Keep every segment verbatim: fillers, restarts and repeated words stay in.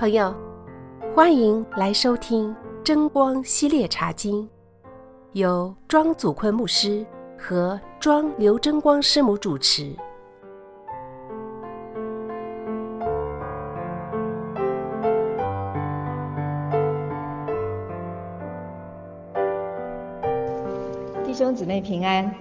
朋友，欢迎来收听真光系列茶经，由庄祖坤牧师和庄刘真光师母主持。 弟兄姊妹平安。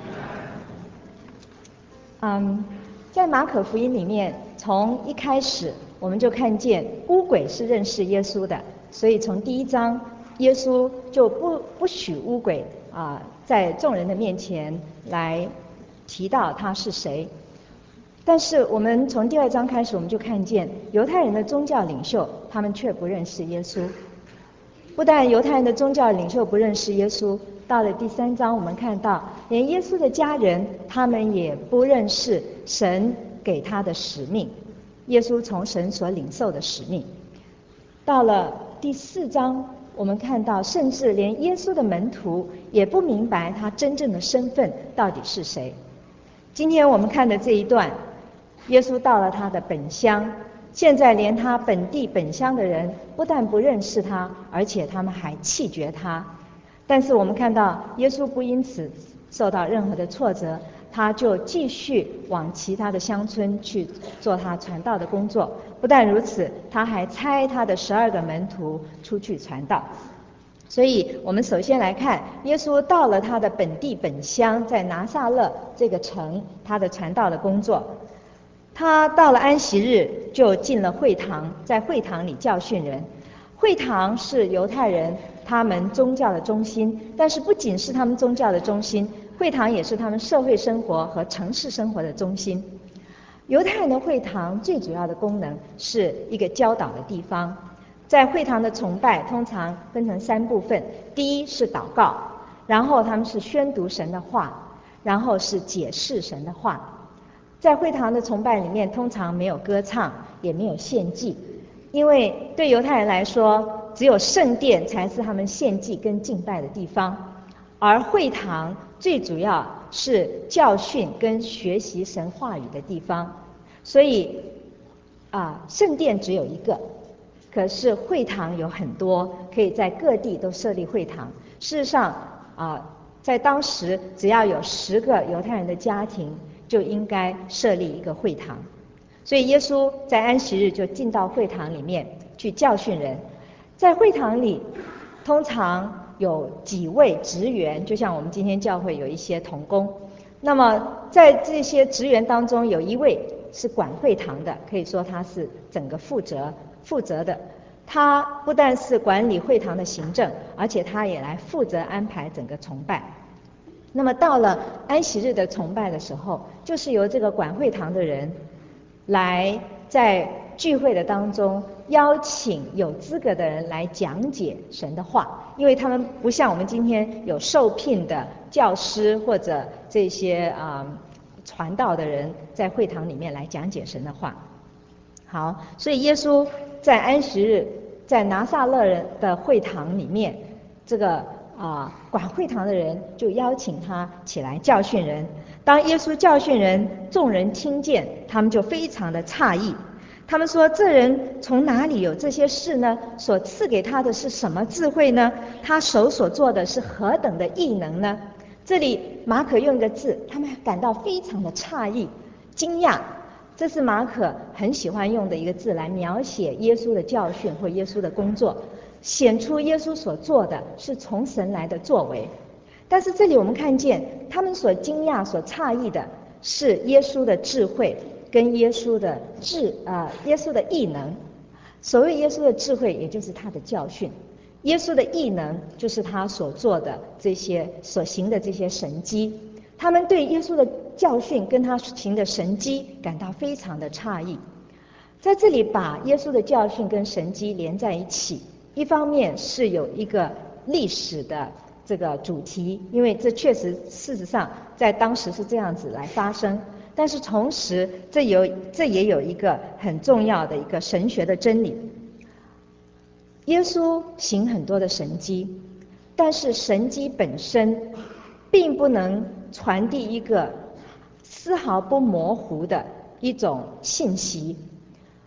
嗯，在马可福音里面，从一开始我们就看见污鬼是认识耶稣的，所以从第一章，耶稣就不不许污鬼啊、呃、在众人的面前来提到他是谁。但是我们从第二章开始，我们就看见犹太人的宗教领袖，他们却不认识耶稣。不但犹太人的宗教领袖不认识耶稣，到了第三章，我们看到连耶稣的家人，他们也不认识神给他的使命，耶稣从神所领受的使命。到了第四章，我们看到甚至连耶稣的门徒也不明白他真正的身份到底是谁。今天我们看的这一段，耶稣到了他的本乡，现在连他本地本乡的人不但不认识他，而且他们还弃绝他。但是我们看到耶稣不因此受到任何的挫折，他就继续往其他的乡村去做他传道的工作。不但如此，他还差他的十二个门徒出去传道。所以我们首先来看耶稣到了他的本地本乡，在拿撒勒这个城，他的传道的工作。他到了安息日就进了会堂，在会堂里教训人。会堂是犹太人他们宗教的中心，但是不仅是他们宗教的中心，会堂也是他们社会生活和城市生活的中心。犹太人的会堂最主要的功能是一个教导的地方。在会堂的崇拜通常分成三部分，第一是祷告，然后他们是宣读神的话，然后是解释神的话。在会堂的崇拜里面，通常没有歌唱，也没有献祭，因为对犹太人来说，只有圣殿才是他们献祭跟敬拜的地方，而会堂最主要是教训跟学习神话语的地方。所以啊，圣殿只有一个，可是会堂有很多，可以在各地都设立会堂。事实上啊，在当时只要有十个犹太人的家庭，就应该设立一个会堂。所以耶稣在安息日就进到会堂里面去教训人。在会堂里通常有几位职员，就像我们今天教会有一些同工，那么在这些职员当中，有一位是管会堂的，可以说他是整个负责负责的。他不但是管理会堂的行政，而且他也来负责安排整个崇拜。那么到了安息日的崇拜的时候，就是由这个管会堂的人来在聚会的当中邀请有资格的人来讲解神的话，因为他们不像我们今天有受聘的教师或者这些啊、呃、传道的人在会堂里面来讲解神的话。好，所以耶稣在安息日在拿撒勒人的会堂里面，这个啊，管会堂的人就邀请他起来教训人。当耶稣教训人，众人听见，他们就非常的诧异。他们说：“这人从哪里有这些事呢？所赐给他的是什么智慧呢？他手所做的是何等的异能呢？”这里马可用一个字，他们感到非常的诧异、惊讶。这是马可很喜欢用的一个字来描写耶稣的教训或耶稣的工作，显出耶稣所做的是从神来的作为。但是这里我们看见他们所惊讶所诧异的是耶稣的智慧跟耶稣的智啊、呃、耶稣的异能。所谓耶稣的智慧，也就是他的教训；耶稣的异能，就是他所做的这些所行的这些神迹。他们对耶稣的教训跟他行的神迹感到非常的诧异。在这里把耶稣的教训跟神迹连在一起，一方面是有一个历史的这个主题，因为这确实事实上在当时是这样子来发生，但是同时这有这也有一个很重要的一个神学的真理。耶稣行很多的神迹，但是神迹本身并不能传递一个丝毫不模糊的一种信息。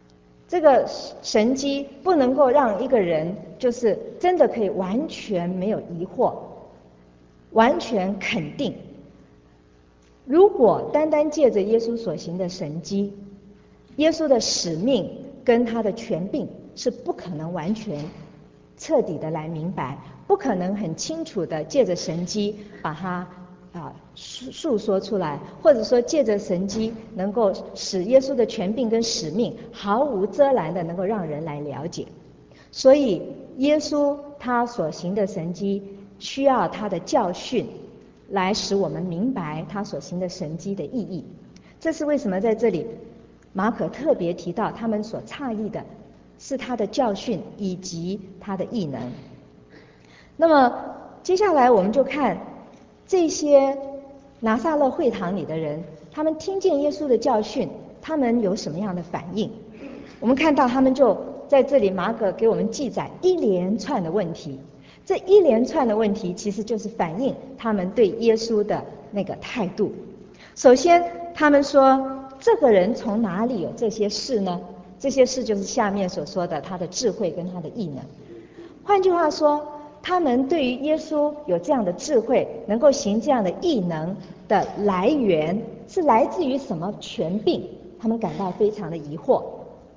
这个神迹不能够让一个人就是真的可以完全没有疑惑，完全肯定。如果单单借着耶稣所行的神迹，耶稣的使命跟他的权柄是不可能完全彻底的来明白，不可能很清楚的借着神迹把它啊述述说出来，或者说借着神迹能够使耶稣的权柄跟使命毫无遮拦的能够让人来了解。所以耶稣他所行的神迹需要他的教训来使我们明白他所行的神迹的意义。这是为什么在这里马可特别提到他们所诧异的是他的教训以及他的异能。那么接下来我们就看这些拿撒勒会堂里的人，他们听见耶稣的教训，他们有什么样的反应？我们看到他们就在这里，马可给我们记载一连串的问题。这一连串的问题其实就是反映他们对耶稣的那个态度。首先他们说，这个人从哪里有这些事呢？这些事就是下面所说的他的智慧跟他的异能。换句话说，他们对于耶稣有这样的智慧，能够行这样的异能的来源是来自于什么权柄，他们感到非常的疑惑。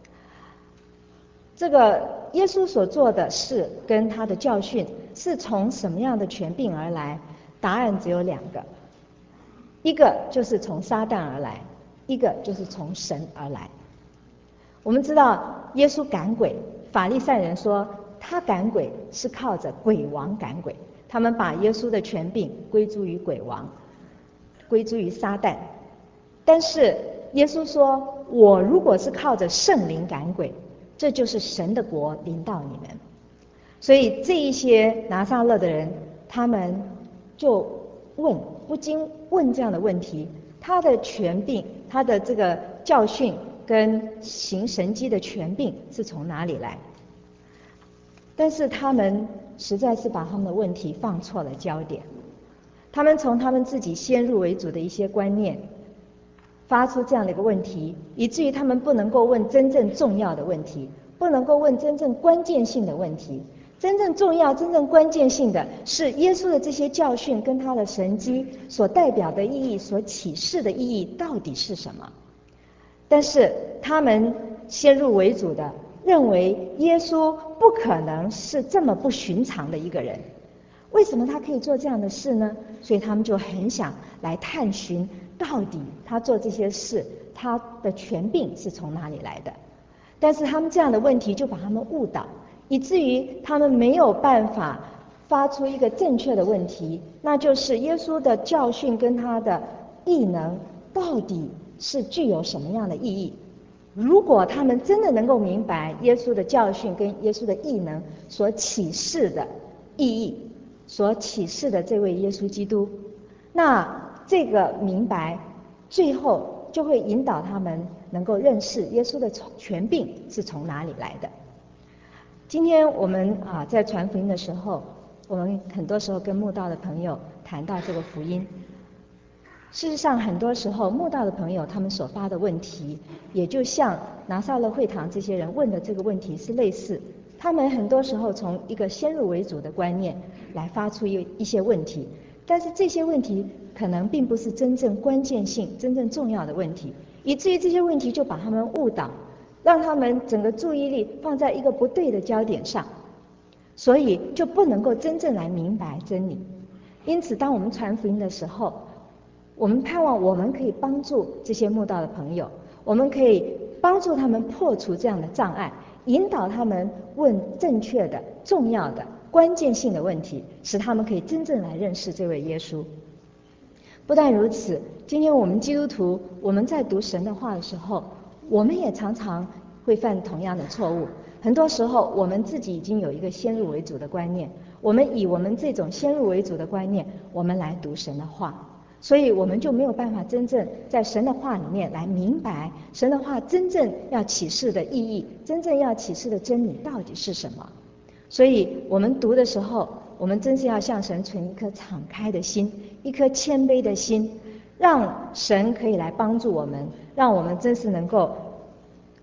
这个耶稣所做的事跟他的教训是从什么样的权柄而来？答案只有两个，一个就是从撒旦而来，一个就是从神而来。我们知道耶稣赶鬼，法利赛人说他赶鬼是靠着鬼王赶鬼，他们把耶稣的权柄归诸于鬼王，归诸于撒旦。但是耶稣说，我如果是靠着圣灵赶鬼，这就是神的国临到你们。所以这一些拿撒勒的人，他们就问，不禁问这样的问题：他的权柄，他的这个教训跟行神迹的权柄是从哪里来？但是他们实在是把他们的问题放错了焦点，他们从他们自己先入为主的一些观念发出这样的一个问题，以至于他们不能够问真正重要的问题，不能够问真正关键性的问题。真正重要、真正关键性的是耶稣的这些教训跟他的神迹所代表的意义、所启示的意义到底是什么？但是他们先入为主的认为耶稣不可能是这么不寻常的一个人，为什么他可以做这样的事呢？所以他们就很想来探寻，到底他做这些事，他的权柄是从哪里来的？但是他们这样的问题就把他们误导，以至于他们没有办法发出一个正确的问题，那就是耶稣的教训跟他的异能到底是具有什么样的意义？如果他们真的能够明白耶稣的教训跟耶稣的异能所启示的意义，所启示的这位耶稣基督，那这个明白最后就会引导他们能够认识耶稣的权柄是从哪里来的。今天我们啊在传福音的时候，我们很多时候跟慕道的朋友谈到这个福音。事实上，很多时候慕道的朋友他们所发的问题，也就像拿撒勒会堂这些人问的这个问题是类似。他们很多时候从一个先入为主的观念来发出一一些问题，但是这些问题可能并不是真正关键性、真正重要的问题，以至于这些问题就把他们误导，让他们整个注意力放在一个不对的焦点上，所以就不能够真正来明白真理。因此，当我们传福音的时候，我们盼望我们可以帮助这些慕道的朋友，我们可以帮助他们破除这样的障碍，引导他们问正确的、重要的、关键性的问题，使他们可以真正来认识这位耶稣。不但如此，今天我们基督徒，我们在读神的话的时候，我们也常常会犯同样的错误。很多时候我们自己已经有一个先入为主的观念，我们以我们这种先入为主的观念，我们来读神的话，所以我们就没有办法真正在神的话里面来明白神的话真正要启示的意义，真正要启示的真理到底是什么。所以我们读的时候，我们真是要向神存一颗敞开的心，一颗谦卑的心，让神可以来帮助我们，让我们真是能够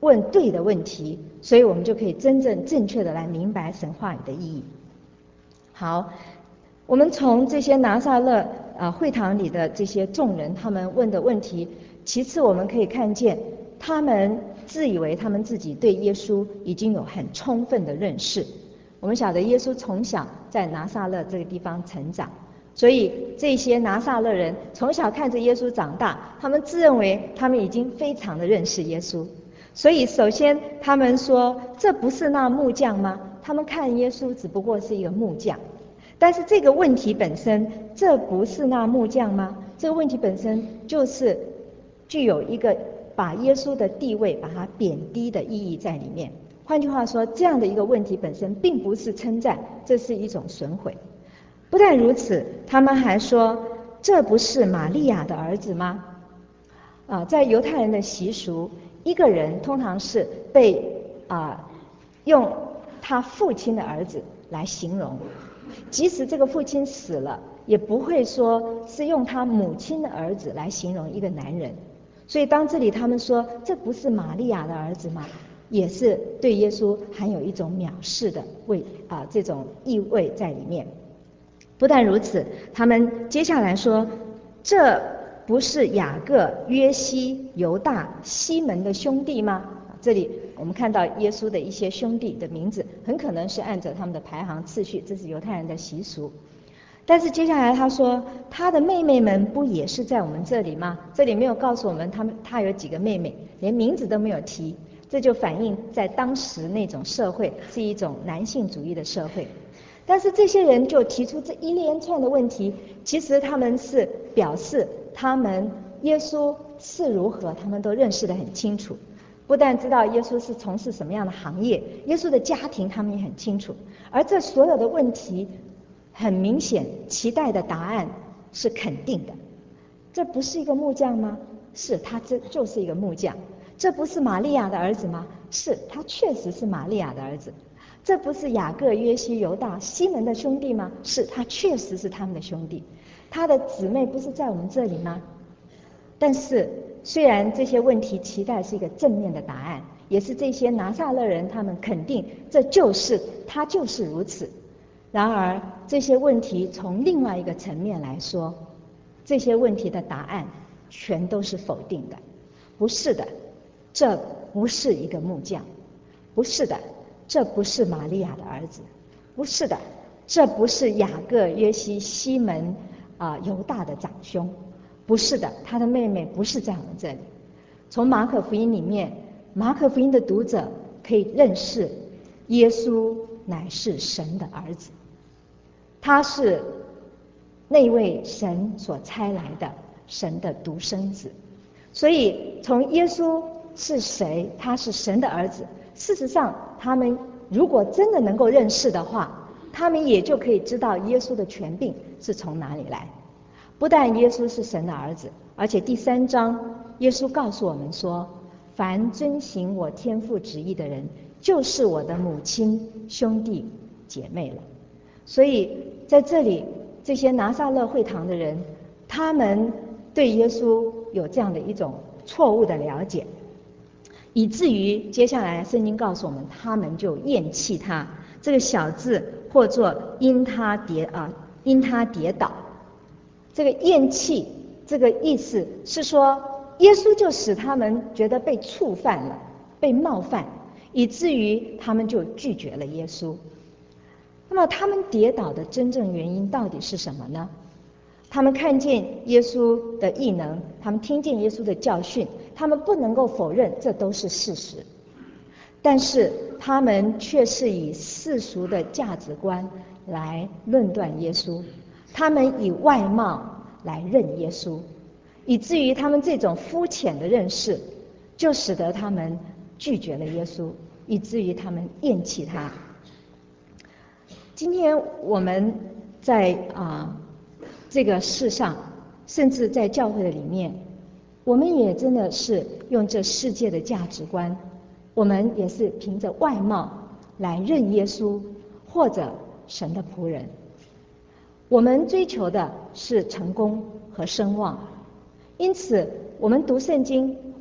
问对的问题，所以我们就可以真正正确的来明白神话语的意义。好，我们从这些拿撒勒啊会堂里的这些众人他们问的问题，其次我们可以看见他们自以为他们自己对耶稣已经有很充分的认识。我们晓得耶稣从小在拿撒勒这个地方成长，所以这些拿撒勒人从小看着耶稣长大，他们自认为他们已经非常的认识耶稣。所以首先他们说，这不是那木匠吗？他们看耶稣只不过是一个木匠，但是这个问题本身，这不是那木匠吗？这个问题本身就是具有一个把耶稣的地位把它贬低的意义在里面。换句话说，这样的一个问题本身并不是称赞，这是一种损毁。不但如此，他们还说，这不是玛利亚的儿子吗？啊，在犹太人的习俗，一个人通常是被啊用他父亲的儿子来形容，即使这个父亲死了，也不会说是用他母亲的儿子来形容一个男人。所以当这里他们说这不是玛利亚的儿子吗，也是对耶稣含有一种藐视的味啊这种意味在里面。不但如此，他们接下来说，这不是雅各、约西、犹大、西门的兄弟吗？这里我们看到耶稣的一些兄弟的名字，很可能是按照他们的排行次序，这是犹太人的习俗。但是接下来他说，他的妹妹们不也是在我们这里吗？这里没有告诉我们他们他有几个妹妹，连名字都没有提，这就反映在当时那种社会是一种男性主义的社会。但是这些人就提出这一连串的问题，其实他们是表示他们耶稣是如何，他们都认识得很清楚。不但知道耶稣是从事什么样的行业，耶稣的家庭他们也很清楚。而这所有的问题，很明显期待的答案是肯定的。这不是一个木匠吗？是，他这就是一个木匠。这不是玛利亚的儿子吗？是，他确实是玛利亚的儿子。这不是雅各、约西、犹大、西门的兄弟吗？是，他确实是他们的兄弟。他的姊妹不是在我们这里吗？但是虽然这些问题期待是一个正面的答案，也是这些拿撒勒人他们肯定这就是他就是如此。然而这些问题从另外一个层面来说，这些问题的答案全都是否定的。不是的，这不是一个木匠。不是的，这不是玛利亚的儿子。不是的，这不是雅各、约西、西门啊、呃、犹大的长兄。不是的，他的妹妹不是在我们这里。从马可福音里面，马可福音的读者可以认识耶稣乃是神的儿子，他是那位神所差来的神的独生子。所以从耶稣是谁，他是神的儿子，事实上他们如果真的能够认识的话，他们也就可以知道耶稣的权柄是从哪里来。不但耶稣是神的儿子，而且第三章耶稣告诉我们说，凡遵行我天父旨意的人，就是我的母亲、兄弟、姐妹了。所以在这里，这些拿撒勒会堂的人，他们对耶稣有这样的一种错误的了解，以至于接下来圣经告诉我们，他们就厌弃他。这个小字或作因他跌啊，因他跌倒。这个厌弃这个意思是说，耶稣就使他们觉得被触犯了，被冒犯，以至于他们就拒绝了耶稣。那么他们跌倒的真正原因到底是什么呢？他们看见耶稣的异能，他们听见耶稣的教训，他们不能够否认这都是事实，但是他们却是以世俗的价值观来论断耶稣，他们以外貌来认耶稣，以至于他们这种肤浅的认识，就使得他们拒绝了耶稣，以至于他们厌弃他。今天我们在啊、呃、这个世上，甚至在教会的里面，我们也真的是用这世界的价值观，我们也是凭着外貌来认耶稣或者神的仆人。我们追求的是成功和声望，因此我们读圣经，我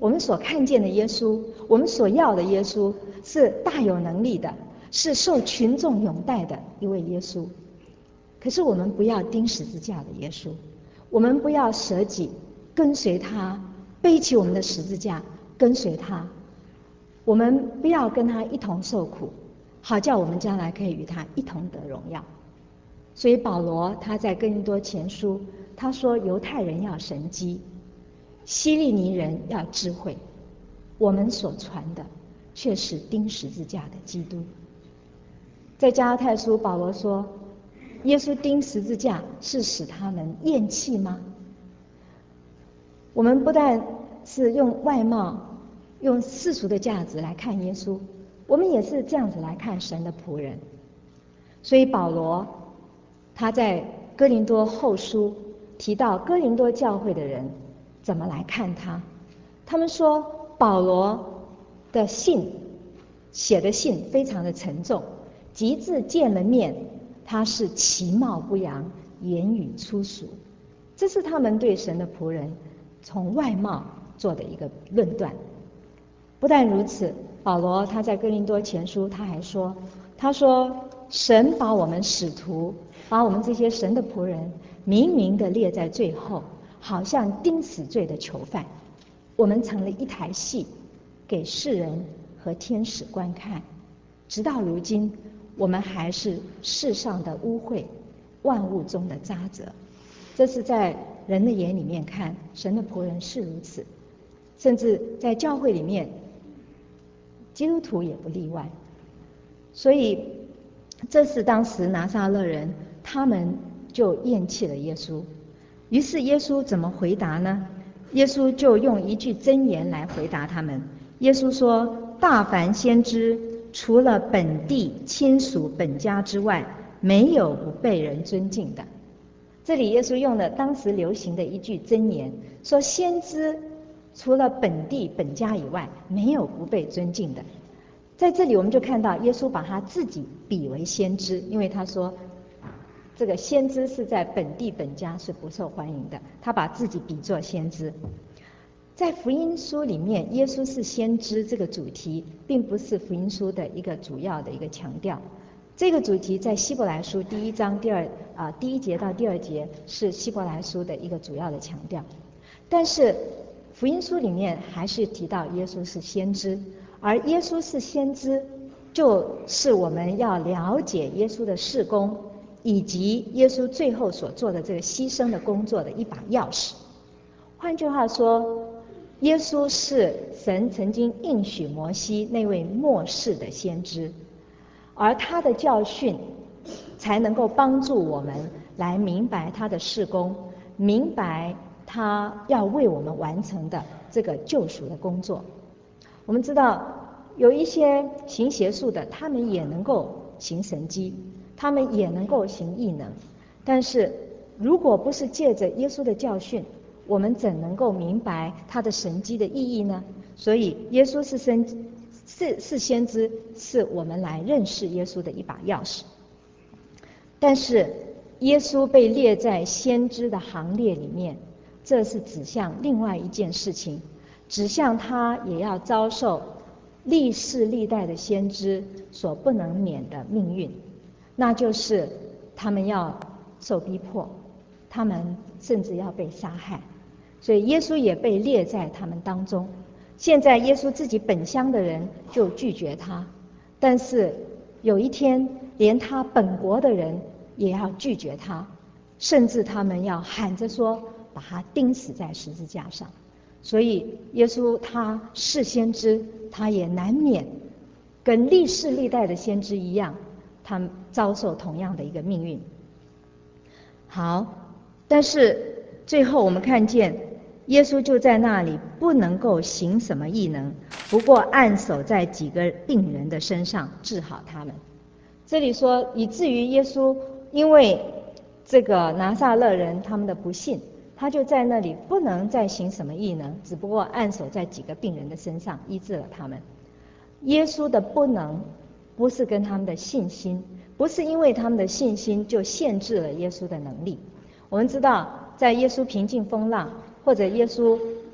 我们所看见的耶稣，我们所要的耶稣是大有能力的，是受群众拥戴的一位耶稣。可是我们不要钉十字架的耶稣，我们不要舍己跟随他，背起我们的十字架跟随他，我们不要跟他一同受苦，好叫我们将来可以与他一同得荣耀。所以保罗他在哥林多前书他说，犹太人要神机，希利尼人要智慧，我们所传的却是钉十字架的基督。在加拉太书保罗说，耶稣钉十字架是使他们厌弃吗？我们不但是用外貌用世俗的价值来看耶稣，我们也是这样子来看神的仆人。所以保罗他在哥林多后书提到哥林多教会的人怎么来看他，他们说保罗的信写的信非常的沉重，及至见了面他是其貌不扬，言语粗俗。这是他们对神的仆人从外貌做的一个论断。不但如此，保罗他在哥林多前书他还说，他说神把我们使徒，把我们这些神的仆人明明的列在最后，好像钉死罪的囚犯，我们成了一台戏给世人和天使观看，直到如今我们还是世上的污秽，万物中的渣滓。这是在人的眼里面看，神的仆人是如此，甚至在教会里面基督徒也不例外。所以这是当时拿撒勒人他们就厌弃了耶稣。于是耶稣怎么回答呢？耶稣就用一句箴言来回答他们。耶稣说，大凡先知除了本地亲属本家之外，没有不被人尊敬的。这里耶稣用了当时流行的一句箴言，说先知除了本地本家以外，没有不被尊敬的。在这里我们就看到耶稣把他自己比为先知，因为他说这个先知是在本地本家是不受欢迎的，他把自己比作先知。在福音书里面，耶稣是先知这个主题并不是福音书的一个主要的一个强调。这个主题在希伯来书第一章第二啊、呃、第一节到第二节是希伯来书的一个主要的强调，但是福音书里面还是提到耶稣是先知，而耶稣是先知，就是我们要了解耶稣的事工以及耶稣最后所做的这个牺牲的工作的一把钥匙。换句话说，耶稣是神曾经应许摩西那位末世的先知，而他的教训才能够帮助我们来明白他的事工，明白他要为我们完成的这个救赎的工作。我们知道有一些行邪术的，他们也能够行神迹，他们也能够行异能，但是如果不是借着耶稣的教训，我们怎能够明白他的神迹的意义呢？所以耶稣是先是是先知，是我们来认识耶稣的一把钥匙。但是耶稣被列在先知的行列里面，这是指向另外一件事情，指向他也要遭受历世历代的先知所不能免的命运，那就是他们要受逼迫，他们甚至要被杀害。所以耶稣也被列在他们当中。现在耶稣自己本乡的人就拒绝他，但是有一天连他本国的人也要拒绝他，甚至他们要喊着说把他钉死在十字架上。所以耶稣他是先知，他也难免跟历世历代的先知一样，他遭受同样的一个命运。好，但是最后我们看见耶稣就在那里不能够行什么异能，不过按手在几个病人的身上治好他们。这里说以至于耶稣因为这个拿撒勒人他们的不信，他就在那里不能再行什么异能，只不过按手在几个病人的身上医治了他们。耶稣的不能不是跟他们的信心，不是因为他们的信心就限制了耶稣的能力。我们知道在耶稣平静风浪，或者耶稣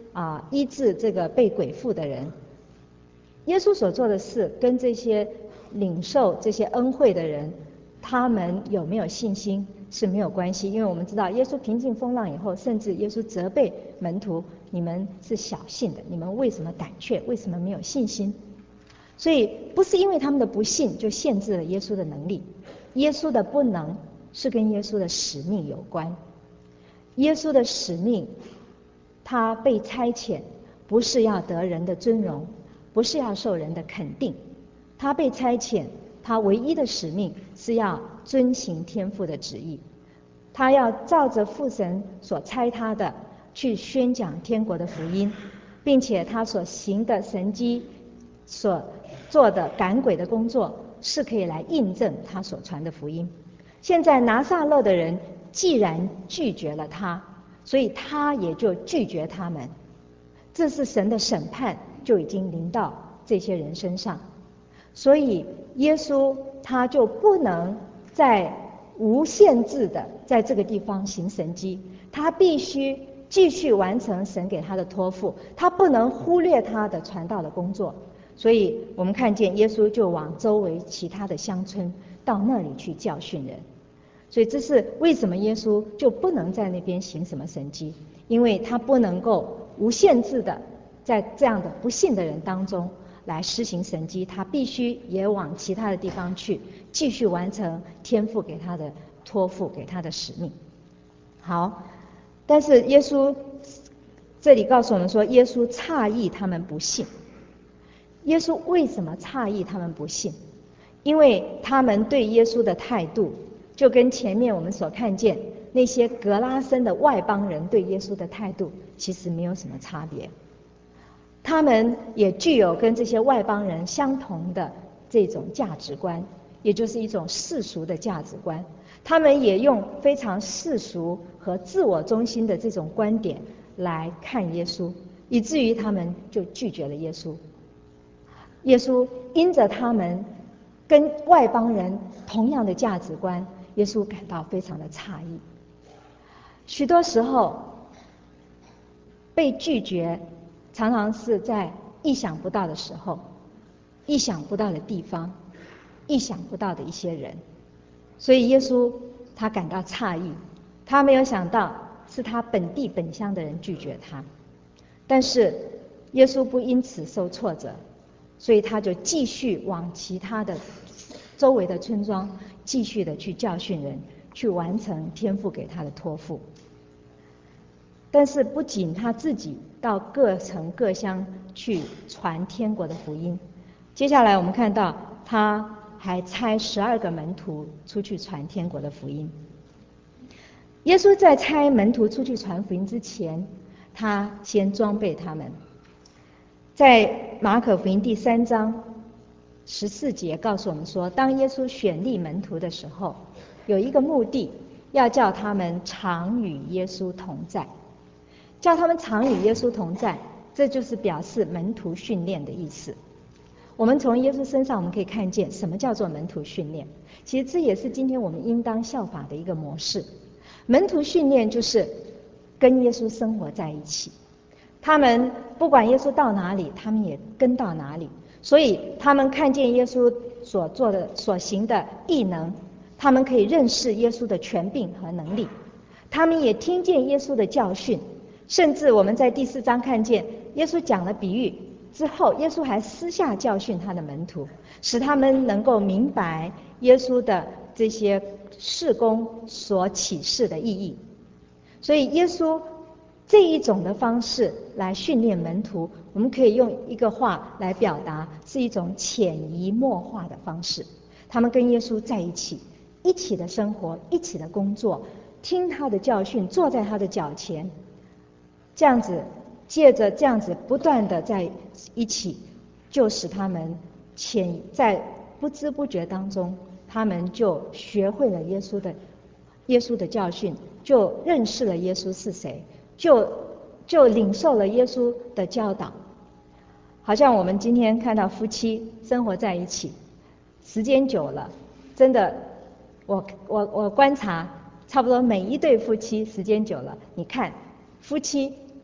啊医治这个被鬼附的人。耶稣所做的事跟这些领受这些恩惠的人，他们有没有信心是没有关系，因为我们知道耶稣平静风浪以后，甚至耶稣责备门徒，你们是小信的，你们为什么胆怯，为什么没有信心？所以不是因为他们的不信就限制了耶稣的能力，耶稣的不能是跟耶稣的使命有关。耶稣的使命，他被差遣不是要得人的尊荣，不是要受人的肯定，他被差遣，他唯一的使命是要遵行天父的旨意，他要照着父神所差他的去宣讲天国的福音，并且他所行的神迹，所做的赶鬼的工作，是可以来印证他所传的福音。现在拿撒勒的人既然拒绝了他，所以他也就拒绝他们，这是神的审判就已经临到这些人身上。所以耶稣他就不能再无限制的在这个地方行神迹，他必须继续完成神给他的托付，他不能忽略他的传道的工作。所以我们看见耶稣就往周围其他的乡村到那里去教训人。所以这是为什么耶稣就不能在那边行什么神迹，因为他不能够无限制的在这样的不信的人当中来施行神迹，他必须也往其他的地方去，继续完成天父给他的托付，给他的使命。好，但是耶稣这里告诉我们说，耶稣诧异他们不信。耶稣为什么诧异他们不信？因为他们对耶稣的态度就跟前面我们所看见那些格拉森的外邦人对耶稣的态度其实没有什么差别，他们也具有跟这些外邦人相同的这种价值观，也就是一种世俗的价值观，他们也用非常世俗和自我中心的这种观点来看耶稣，以至于他们就拒绝了耶稣。耶稣因着他们跟外邦人同样的价值观，耶稣感到非常的诧异。许多时候被拒绝常常是在意想不到的时候，意想不到的地方，意想不到的一些人，所以耶稣他感到诧异，他没有想到是他本地本乡的人拒绝他，但是耶稣不因此受挫折，所以他就继续往其他的周围的村庄继续的去教训人，去完成天父给他的托付。但是不仅他自己到各城各乡去传天国的福音，接下来我们看到他还差十二个门徒出去传天国的福音。耶稣在差门徒出去传福音之前，他先装备他们。在马可福音第三章十四节告诉我们说，当耶稣选立门徒的时候，有一个目的，要叫他们常与耶稣同在。叫他们常与耶稣同在，这就是表示门徒训练的意思。我们从耶稣身上我们可以看见什么叫做门徒训练，其实这也是今天我们应当效法的一个模式。门徒训练就是跟耶稣生活在一起，他们不管耶稣到哪里，他们也跟到哪里，所以他们看见耶稣所做的所行的异能，他们可以认识耶稣的权柄和能力，他们也听见耶稣的教训，甚至我们在第四章看见耶稣讲了比喻之后，耶稣还私下教训他的门徒，使他们能够明白耶稣的这些事工所启示的意义。所以耶稣这一种的方式来训练门徒，我们可以用一个话来表达，是一种潜移默化的方式。他们跟耶稣在一起，一起的生活，一起的工作，听他的教训，坐在他的脚前，这样子借着这样子不断的在一起，就使他们潜在不知不觉当中，他们就学会了耶稣的耶稣的教训，就认识了耶稣是谁，就就领受了耶稣的教导。好像我们今天看到夫妻生活在一起，时间久了，真的，我我我观察，差不多每一对夫妻时间久了，你看夫妻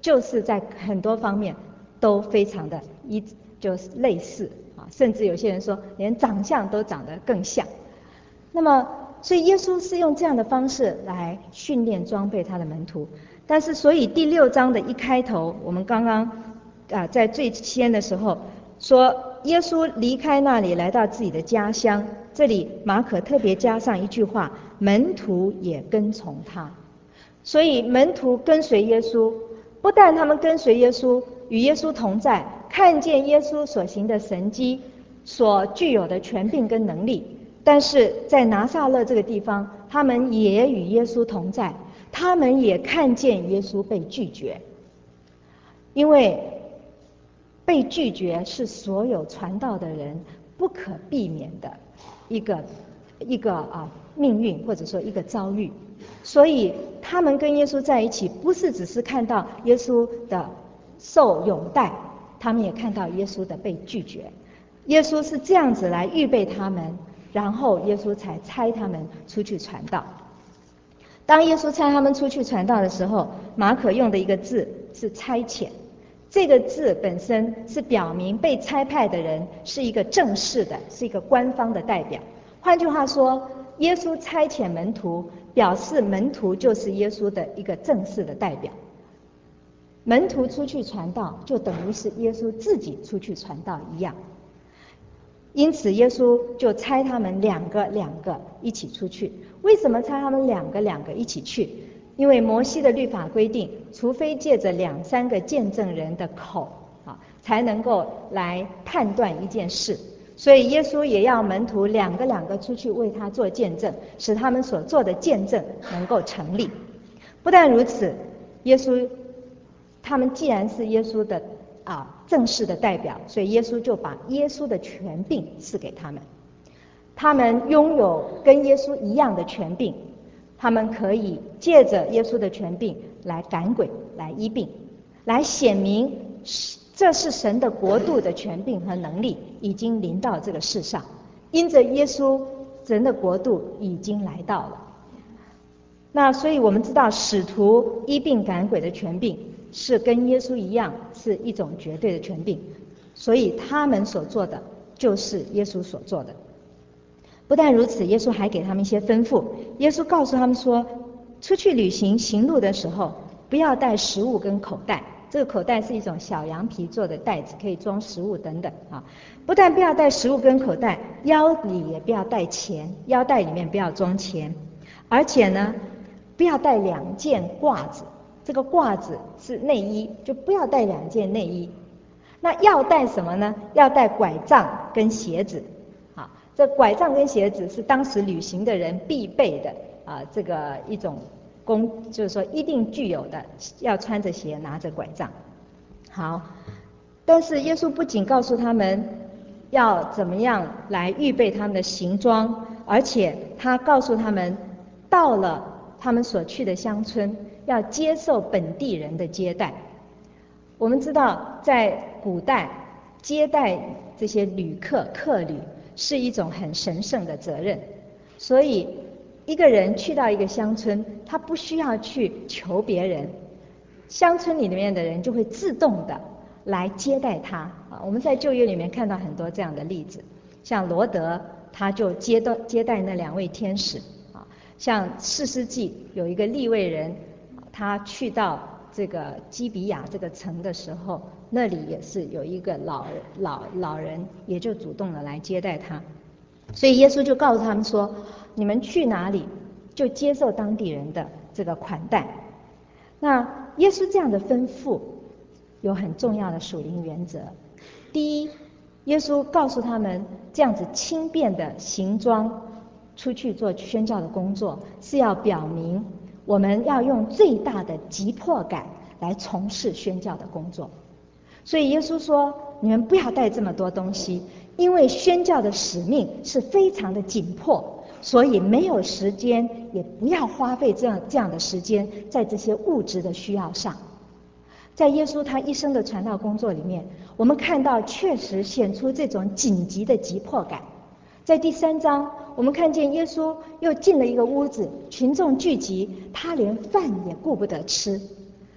就是在很多方面都非常的一就是类似啊，甚至有些人说连长相都长得更像。那么所以耶稣是用这样的方式来训练装备他的门徒。但是所以第六章的一开头，我们刚刚啊在最先的时候说耶稣离开那里来到自己的家乡，这里马可特别加上一句话，门徒也跟从他。所以门徒跟随耶稣，不但他们跟随耶稣，与耶稣同在，看见耶稣所行的神迹，所具有的权柄跟能力，但是在拿撒勒这个地方，他们也与耶稣同在，他们也看见耶稣被拒绝。因为被拒绝是所有传道的人不可避免的一个一个啊命运，或者说一个遭遇。所以他们跟耶稣在一起，不是只是看到耶稣的受拥戴，他们也看到耶稣的被拒绝。耶稣是这样子来预备他们，然后耶稣才差他们出去传道。当耶稣差他们出去传道的时候，马可用的一个字是差遣，这个字本身是表明被差派的人是一个正式的，是一个官方的代表。换句话说，耶稣差遣门徒，表示门徒就是耶稣的一个正式的代表。门徒出去传道，就等于是耶稣自己出去传道一样。因此耶稣就差他们两个两个一起出去。为什么差他们两个两个一起去？因为摩西的律法规定，除非借着两三个见证人的口啊，才能够来判断一件事。所以耶稣也要门徒两个两个出去为他做见证，使他们所做的见证能够成立。不但如此，耶稣他们既然是耶稣的啊正式的代表，所以耶稣就把耶稣的权柄赐给他们。他们拥有跟耶稣一样的权柄，他们可以借着耶稣的权柄来赶鬼，来医病，来显明这是神的国度的权柄和能力已经临到这个世上。因着耶稣，神的国度已经来到了。那所以我们知道使徒医病赶鬼的权柄是跟耶稣一样，是一种绝对的权柄，所以他们所做的就是耶稣所做的。不但如此，耶稣还给他们一些吩咐。耶稣告诉他们说，出去旅行行路的时候，不要带食物跟口袋。这个口袋是一种小羊皮做的袋子，可以装食物等等啊。不但不要带食物跟口袋，腰里也不要带钱，腰带里面不要装钱，而且呢，不要带两件褂子。这个褂子是内衣，就不要带两件内衣。那要带什么呢？要带拐杖跟鞋子。啊，这拐杖跟鞋子是当时旅行的人必备的啊，这个一种工，就是说一定具有的，要穿着鞋，拿着拐杖。好，但是耶稣不仅告诉他们要怎么样来预备他们的行装，而且他告诉他们，到了他们所去的乡村，要接受本地人的接待。我们知道，在古代接待这些旅客、客旅是一种很神圣的责任，所以一个人去到一个乡村，他不需要去求别人，乡村里面的人就会自动的来接待他啊。我们在旧约里面看到很多这样的例子，像罗德他就接待接待那两位天使啊，像士师记有一个利未人，他去到这个基比亚这个城的时候，那里也是有一个老老老人，也就主动的来接待他。所以耶稣就告诉他们说，你们去哪里就接受当地人的这个款待。那耶稣这样的吩咐有很重要的属灵原则。第一，耶稣告诉他们，这样子轻便的行装出去做宣教的工作，是要表明我们要用最大的急迫感来从事宣教的工作。所以耶稣说，你们不要带这么多东西，因为宣教的使命是非常的紧迫，所以没有时间，也不要花费这样这样的时间在这些物质的需要上。在耶稣他一生的传道工作里面，我们看到确实显出这种紧急的急迫感。在第三章，我们看见耶稣又进了一个屋子，群众聚集，他连饭也顾不得吃，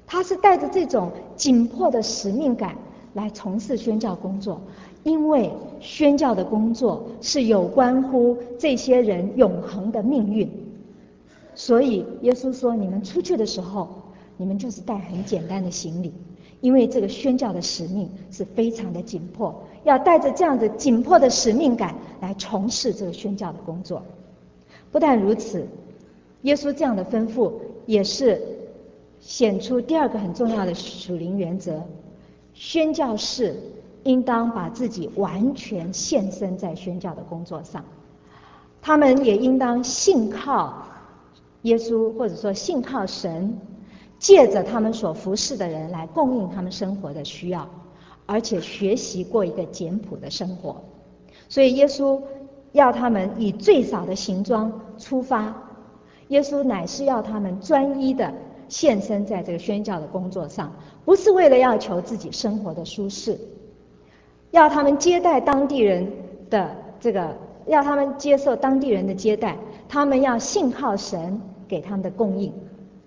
他是带着这种紧迫的使命感来从事宣教工作，因为宣教的工作是有关乎这些人永恒的命运。所以耶稣说，你们出去的时候，你们就是带很简单的行李，因为这个宣教的使命是非常的紧迫，要带着这样的紧迫的使命感来从事这个宣教的工作。不但如此，耶稣这样的吩咐也是显出第二个很重要的属灵原则：宣教士应当把自己完全献身在宣教的工作上，他们也应当信靠耶稣，或者说信靠神，借着他们所服侍的人来供应他们生活的需要，而且学习过一个简朴的生活。所以耶稣要他们以最少的行装出发，耶稣乃是要他们专一的献身在这个宣教的工作上，不是为了要求自己生活的舒适，要他们接待当地人的这个，要他们接受当地人的接待，他们要信靠神给他们的供应。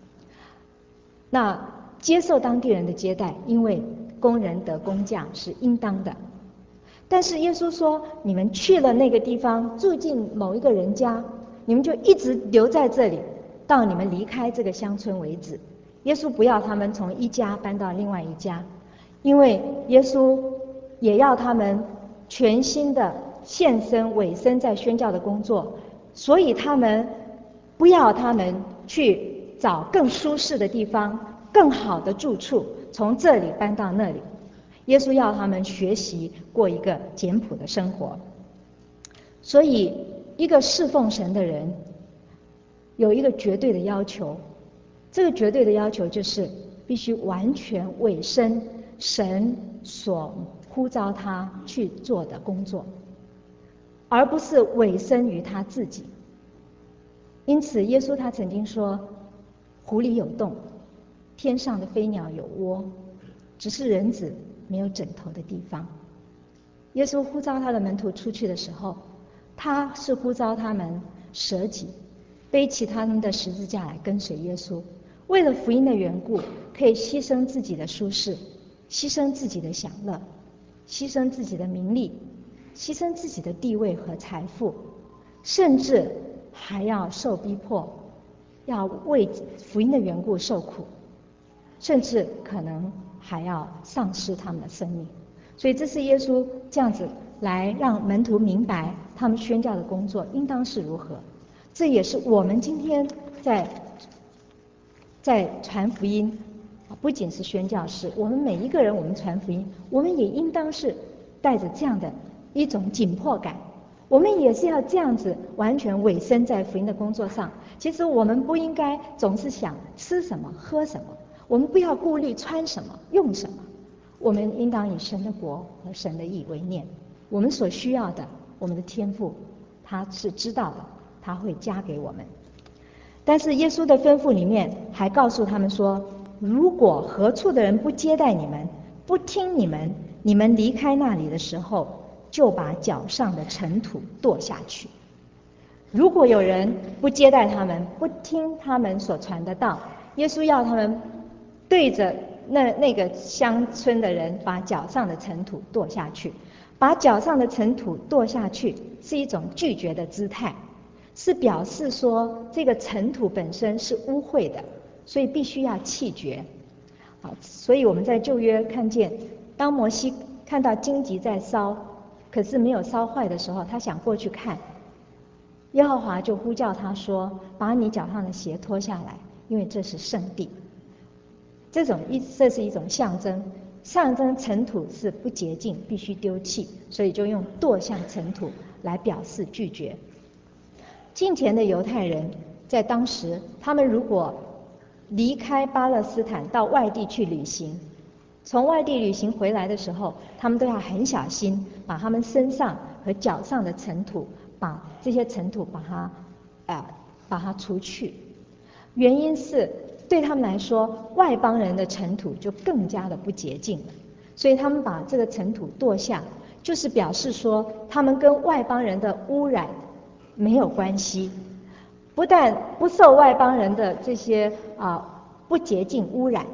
那接受当地人的接待，因为工人得工价是应当的。但是耶稣说，你们去了那个地方，住进某一个人家，你们就一直留在这里，到你们离开这个乡村为止。耶稣不要他们从一家搬到另外一家，因为耶稣也要他们全心的献身委身在宣教的工作，所以他们不要他们去找更舒适的地方、更好的住处，从这里搬到那里。耶稣要他们学习过一个简朴的生活。所以一个侍奉神的人有一个绝对的要求，这个绝对的要求就是必须完全委身神所呼召他去做的工作，而不是委身于他自己。因此耶稣他曾经说，湖里有洞，天上的飞鸟有窝，只是人子没有枕头的地方。耶稣呼召他的门徒出去的时候，他是呼召他们舍己，背起他们的十字架来跟随耶稣，为了福音的缘故，可以牺牲自己的舒适，牺牲自己的享乐，牺牲自己的名利，牺牲自己的地位和财富，甚至还要受逼迫，要为福音的缘故受苦，甚至可能还要丧失他们的生命。所以这是耶稣这样子来让门徒明白他们宣教的工作应当是如何。这也是我们今天在在传福音，不仅是宣教士，我们每一个人我们传福音，我们也应当是带着这样的一种紧迫感，我们也是要这样子完全委身在福音的工作上。其实我们不应该总是想吃什么喝什么，我们不要顾虑穿什么用什么，我们应当以神的国和神的义为念。我们所需要的，我们的天父他是知道的，他会加给我们。但是耶稣的吩咐里面还告诉他们说，如果何处的人不接待你们，不听你们，你们离开那里的时候，就把脚上的尘土跺下去。如果有人不接待他们，不听他们所传的道，耶稣要他们对着那那个乡村的人把脚上的尘土跺下去。把脚上的尘土跺下去是一种拒绝的姿态，是表示说这个尘土本身是污秽的，所以必须要弃绝。好，所以我们在旧约看见，当摩西看到荆棘在烧，可是没有烧坏的时候，他想过去看，耶和华就呼叫他说，把你脚上的鞋脱下来，因为这是圣地。这种一这是一种象征，象征尘土是不洁净，必须丢弃，所以就用跺向尘土来表示拒绝。敬虔的犹太人在当时，他们如果离开巴勒斯坦到外地去旅行，从外地旅行回来的时候，他们都要很小心，把他们身上和脚上的尘土，把这些尘土把它呃把它除去。原因是对他们来说，外邦人的尘土就更加的不洁净了，所以他们把这个尘土跺下，就是表示说他们跟外邦人的污染没有关系，不但不受外邦人的这些啊、呃、不洁净污染，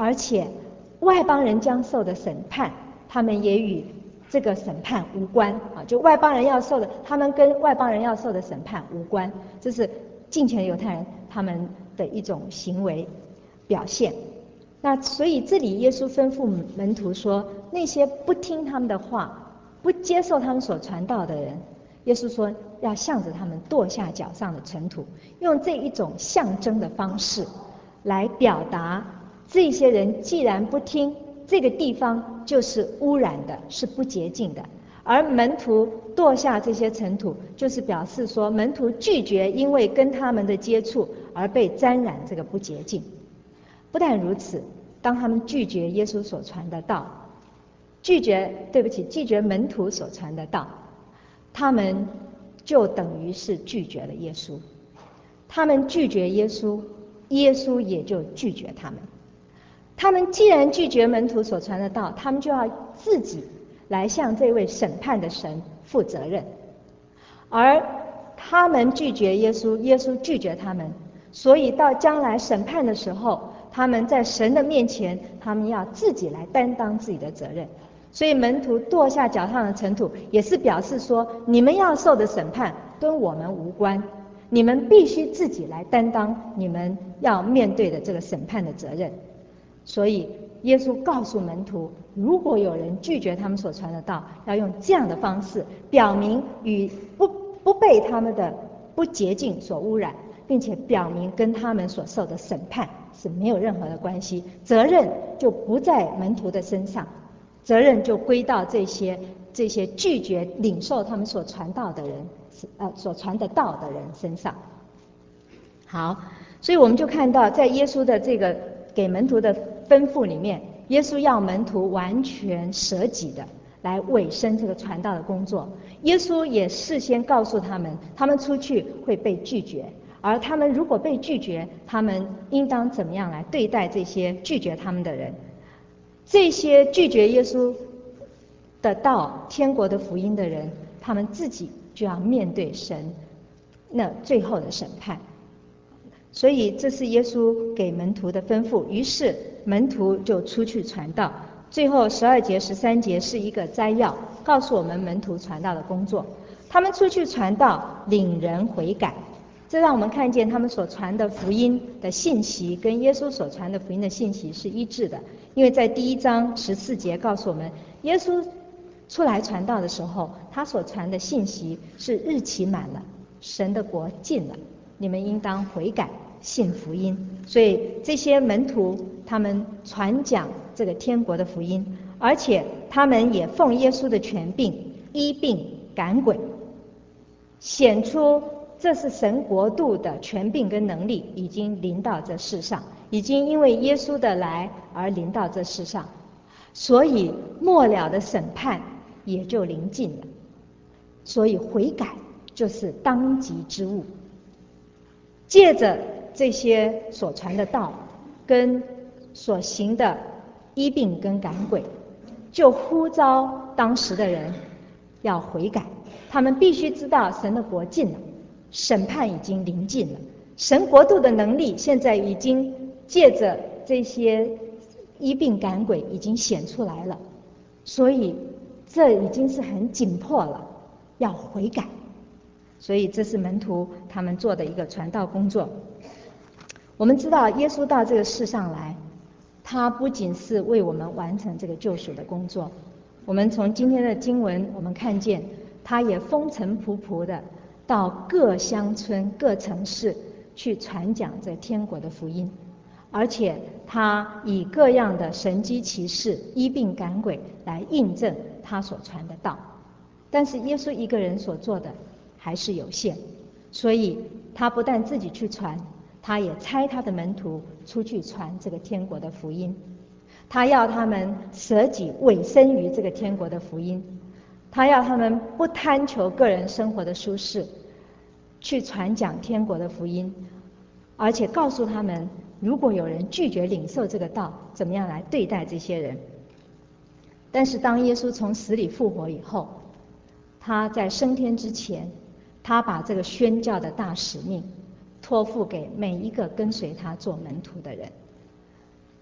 而且外邦人将受的审判，他们也与这个审判无关啊，就外邦人要受的，他们跟外邦人要受的审判无关，这是敬虔犹太人他们的一种行为表现。那所以这里耶稣吩咐门徒说，那些不听他们的话，不接受他们所传道的人，耶稣说要向着他们跺下脚上的尘土，用这一种象征的方式来表达，这些人既然不听，这个地方就是污染的，是不洁净的。而门徒跺下这些尘土，就是表示说门徒拒绝因为跟他们的接触而被沾染这个不洁净。不但如此，当他们拒绝耶稣所传的道，拒绝对不起拒绝门徒所传的道，他们就等于是拒绝了耶稣。他们拒绝耶稣，耶稣也就拒绝他们。他们既然拒绝门徒所传的道，他们就要自己来向这位审判的神负责任。而他们拒绝耶稣，耶稣拒绝他们，所以到将来审判的时候，他们在神的面前，他们要自己来担当自己的责任。所以门徒跺下脚上的尘土，也是表示说，你们要受的审判跟我们无关，你们必须自己来担当你们要面对的这个审判的责任。所以耶稣告诉门徒，如果有人拒绝他们所传的道，要用这样的方式表明与不不被他们的不洁净所污染，并且表明跟他们所受的审判是没有任何的关系，责任就不在门徒的身上，责任就归到这些这些拒绝领受他们所传道的人，呃，所传的道的人身上。好，所以我们就看到，在耶稣的这个给门徒的吩咐里面，耶稣要门徒完全舍己的来委身这个传道的工作。耶稣也事先告诉他们，他们出去会被拒绝，而他们如果被拒绝，他们应当怎么样来对待这些拒绝他们的人。这些拒绝耶稣的道、天国的福音的人，他们自己就要面对神那最后的审判。所以这是耶稣给门徒的吩咐，于是门徒就出去传道。最后十二节、十三节是一个摘要，告诉我们门徒传道的工作。他们出去传道，领人悔改，这让我们看见他们所传的福音的信息跟耶稣所传的福音的信息是一致的。因为在第一章十四节告诉我们，耶稣出来传道的时候，他所传的信息是日期满了，神的国近了，你们应当悔改信福音。所以这些门徒他们传讲这个天国的福音，而且他们也奉耶稣的权柄医病赶鬼，显出这是神国度的权柄跟能力已经临到这世上，已经因为耶稣的来而临到这世上，所以末了的审判也就临近了。所以悔改就是当即之务。借着这些所传的道跟所行的医病跟赶鬼，就呼召当时的人要悔改。他们必须知道神的国近了，审判已经临近了，神国度的能力现在已经借着这些医病赶鬼已经显出来了，所以这已经是很紧迫了，要悔改。所以这是门徒他们做的一个传道工作。我们知道耶稣到这个世上来，他不仅是为我们完成这个救赎的工作，我们从今天的经文我们看见，他也风尘仆仆的到各乡村各城市去传讲这天国的福音，而且他以各样的神迹奇事医病赶鬼来印证他所传的道。但是耶稣一个人所做的还是有限，所以他不但自己去传，他也差他的门徒出去传这个天国的福音。他要他们舍己委身于这个天国的福音，他要他们不贪求个人生活的舒适，去传讲天国的福音，而且告诉他们，如果有人拒绝领受这个道，怎么样来对待这些人。但是当耶稣从死里复活以后，他在升天之前，他把这个宣教的大使命托付给每一个跟随他做门徒的人。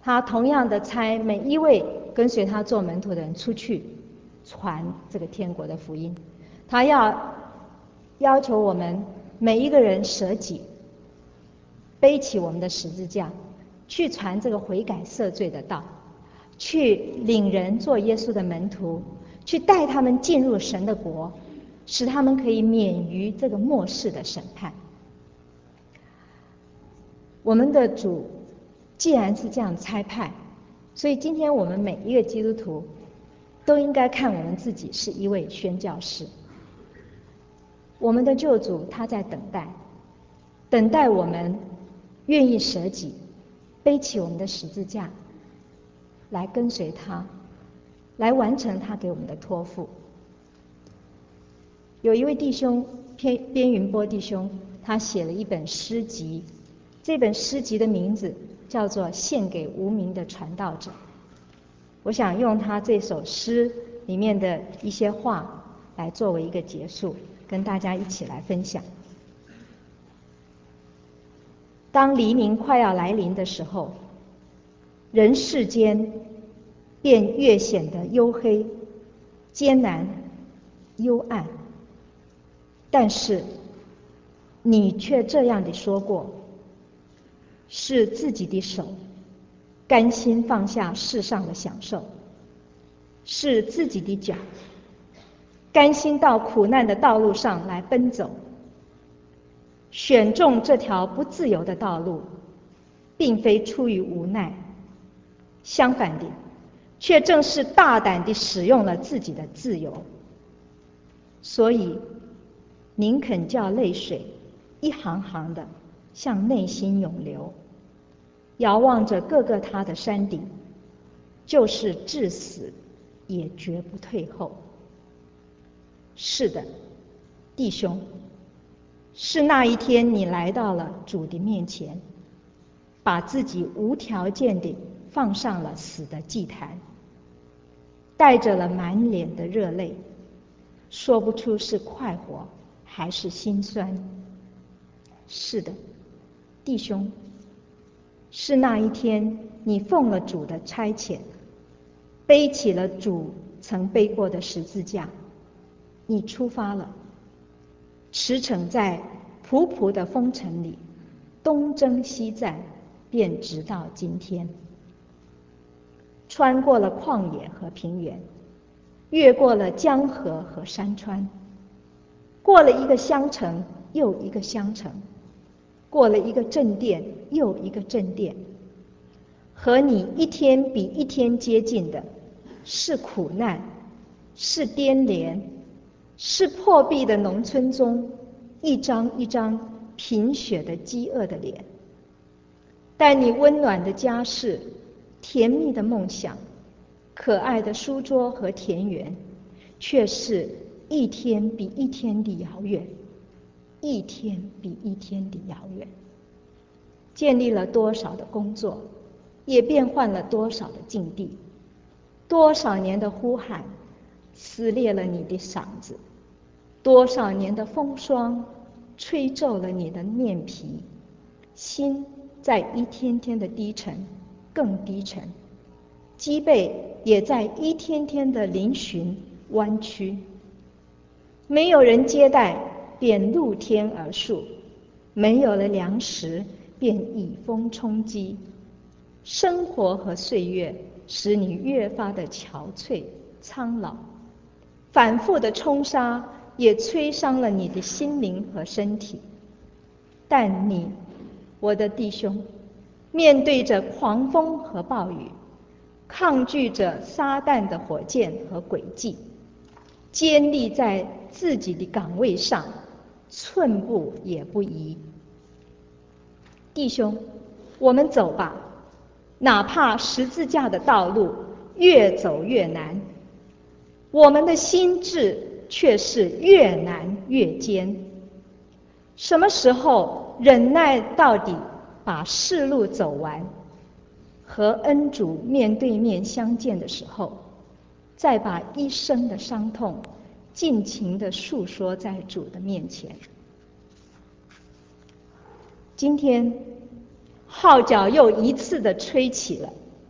他同样的差每一位跟随他做门徒的人出去传这个天国的福音。他要要求我们每一个人舍己，背起我们的十字架，去传这个悔改赦罪的道，去领人做耶稣的门徒，去带他们进入神的国，使他们可以免于这个末世的审判。我们的主既然是这样差派，所以今天我们每一个基督徒都应该看我们自己是一位宣教士。我们的救主他在等待，等待我们愿意舍己，背起我们的十字架，来跟随他，来完成他给我们的托付。有一位弟兄边边云波弟兄，他写了一本诗集，这本诗集的名字叫做《献给无名的传道者》。我想用他这首诗里面的一些话来作为一个结束，跟大家一起来分享。当黎明快要来临的时候，人世间便越显得黝黑、艰难、幽暗。但是你却这样地说过，是自己的手甘心放下世上的享受，是自己的脚甘心到苦难的道路上来奔走，选中这条不自由的道路，并非出于无奈，相反的，却正是大胆地使用了自己的自由。所以宁肯叫泪水一行行的向内心涌流，遥望着各个他的山顶，就是至死也绝不退后。是的，弟兄，是那一天你来到了主的面前，把自己无条件地放上了死的祭坛，带着了满脸的热泪，说不出是快活还是心酸。是的，弟兄，是那一天你奉了主的差遣，背起了主曾背过的十字架，你出发了，驰骋在仆仆的风尘里，东征西战，便直到今天。穿过了旷野和平原，越过了江河和山川，过了一个乡城又一个乡城，过了一个镇店又一个镇店。和你一天比一天接近的是苦难，是颠连，是破壁的农村中一张一张贫血的饥饿的脸。但你温暖的家世，甜蜜的梦想，可爱的书桌和田园，却是一天比一天的遥远，一天比一天的遥远。建立了多少的工作，也变换了多少的境地，多少年的呼喊撕裂了你的嗓子，多少年的风霜吹皱了你的面皮，心在一天天的低沉，更低沉，脊背也在一天天的嶙峋弯曲。没有人接待，便露天而述；没有了粮食，便以风冲击。生活和岁月使你越发的憔悴苍老，反复的冲杀也摧伤了你的心灵和身体。但你，我的弟兄，面对着狂风和暴雨，抗拒着撒旦的火箭和诡计，坚立在自己的岗位上，寸步也不移。弟兄，我们走吧，哪怕十字架的道路越走越难，我们的心志却是越难越坚。什么时候忍耐到底，把世路走完，和恩主面对面相见的时候，再把一生的伤痛尽情地诉说在主的面前。今天号角又一次地吹起了，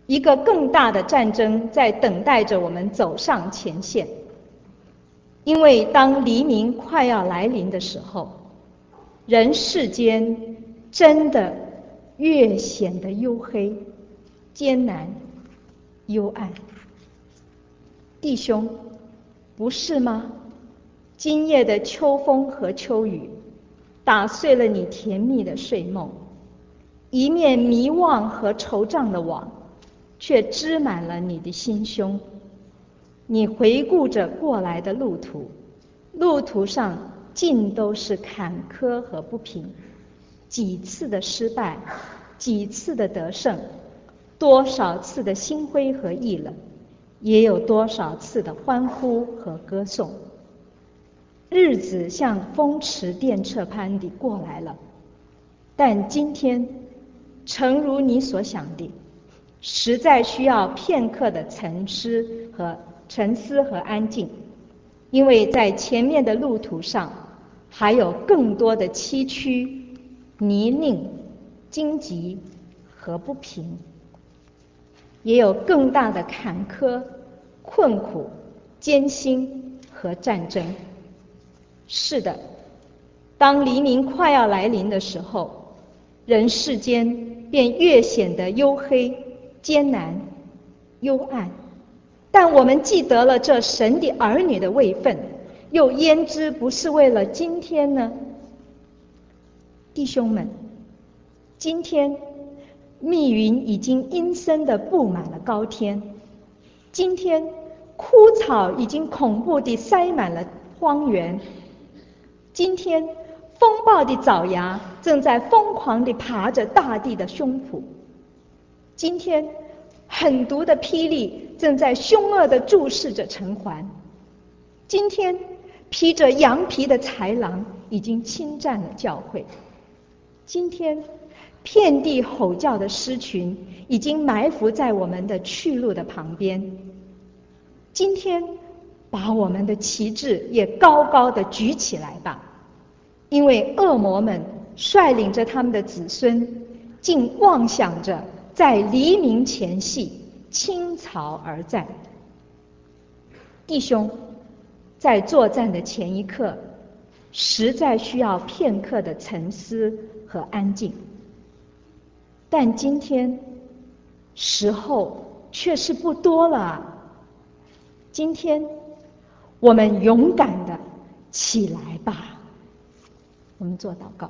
一个更大的战争在等待着我们走上前线。因为当黎明快要来临的时候，人世间真的越显得黝黑、艰难、幽暗。弟兄，不是吗？今夜的秋风和秋雨打碎了你甜蜜的睡梦，一面迷惘和惆怅的网却织满了你的心胸。你回顾着过来的路途，路途上尽都是坎坷和不平，几次的失败，几次的得胜，多少次的心灰和意冷，也有多少次的欢呼和歌颂。日子像风驰电掣般地过来了，但今天诚如你所想的，实在需要片刻的沉思和沉思和安静，因为在前面的路途上还有更多的崎岖、泥泞、荆棘和不平，也有更大的坎坷、困苦、艰辛和战争。是的，当黎明快要来临的时候，人世间便越显得黝黑、艰难、幽暗。但我们既得了这神的儿女的位分，又焉知不是为了今天呢？弟兄们，今天密云已经阴森地布满了高天，今天枯草已经恐怖地塞满了荒原，今天风暴的爪牙正在疯狂地爬着大地的胸脯，今天狠毒的霹雳正在凶恶地注视着城环，今天披着羊皮的豺狼已经侵占了教会，今天遍地吼叫的狮群已经埋伏在我们的去路的旁边，今天把我们的旗帜也高高地举起来吧，因为恶魔们率领着他们的子孙，竟妄想着在黎明前夕倾巢而战。弟兄，在作战的前一刻，实在需要片刻的沉思和安静，但今天时候却是不多了啊！今天我们勇敢的起来吧！我们做祷告。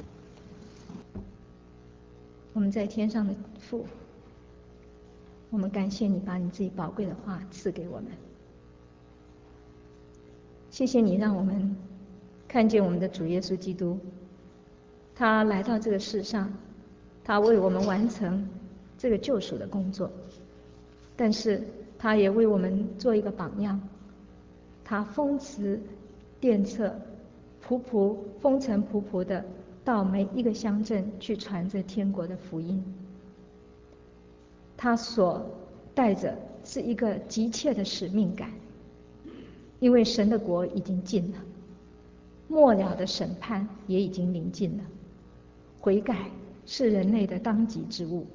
我们在天上的父，我们感谢你把你自己宝贵的话赐给我们，谢谢你让我们看见我们的主耶稣基督，他来到这个世上，他为我们完成这个救赎的工作，但是他也为我们做一个榜样，他风驰电掣、仆仆风尘仆仆的到每一个乡镇去传着天国的福音，他所带着是一个急切的使命感，因为神的国已经近了，末了的审判也已经临近了，悔改是人类的当急之务。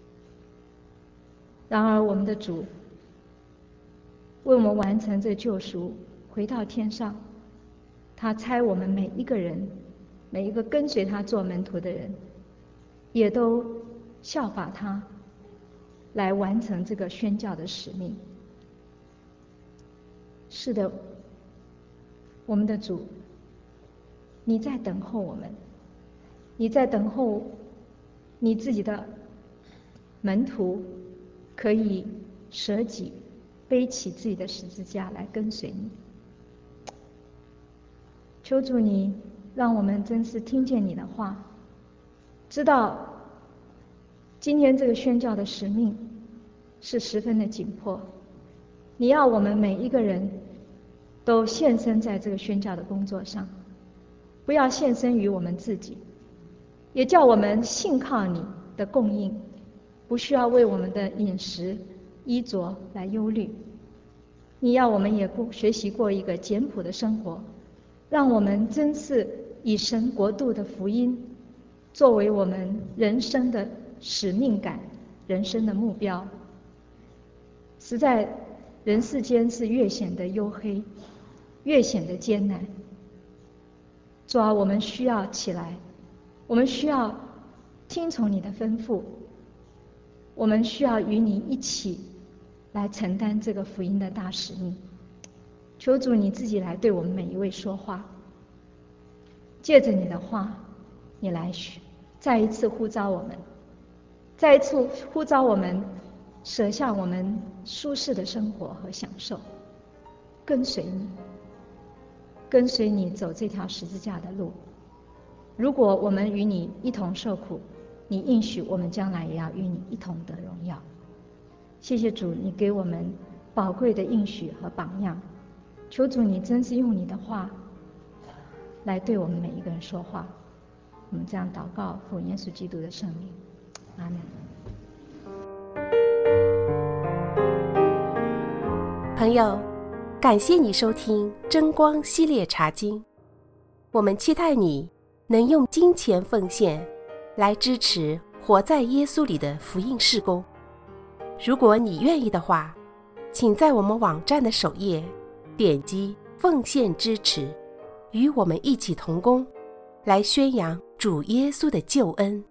然而我们的主为我们完成这救赎，回到天上，他差我们每一个人，每一个跟随他做门徒的人，也都效法他，来完成这个宣教的使命。是的，我们的主，你在等候我们，你在等候你自己的门徒可以舍己，背起自己的十字架来跟随你。求主你让我们真是听见你的话，知道今天这个宣教的使命是十分的紧迫，你要我们每一个人都献身在这个宣教的工作上，不要献身于我们自己，也叫我们信靠你的供应，不需要为我们的饮食衣着来忧虑。你要我们也过学习过一个简朴的生活，让我们真是以神国度的福音作为我们人生的使命感、人生的目标， 实在人世间是越显得黝黑，越显得艰难。主啊，我们需要起来，我们需要听从你的吩咐，我们需要与你一起来承担这个福音的大使命。求主你自己来对我们每一位说话，借着你的话，你来再一次呼召我们，再一次呼召我们舍下我们舒适的生活和享受，跟随你，跟随你走这条十字架的路。如果我们与你一同受苦，你应许我们将来也要与你一同得荣耀。谢谢主，你给我们宝贵的应许和榜样。求主你真是用你的话来对我们每一个人说话。我们这样祷告，奉耶稣基督的圣名，阿们。 朋友，感谢你收听真光系列查经，我们期待你能用金钱奉献来支持活在耶稣里的福音事工。如果你愿意的话，请在我们网站的首页点击奉献支持，与我们一起同工，来宣扬主耶稣的救恩。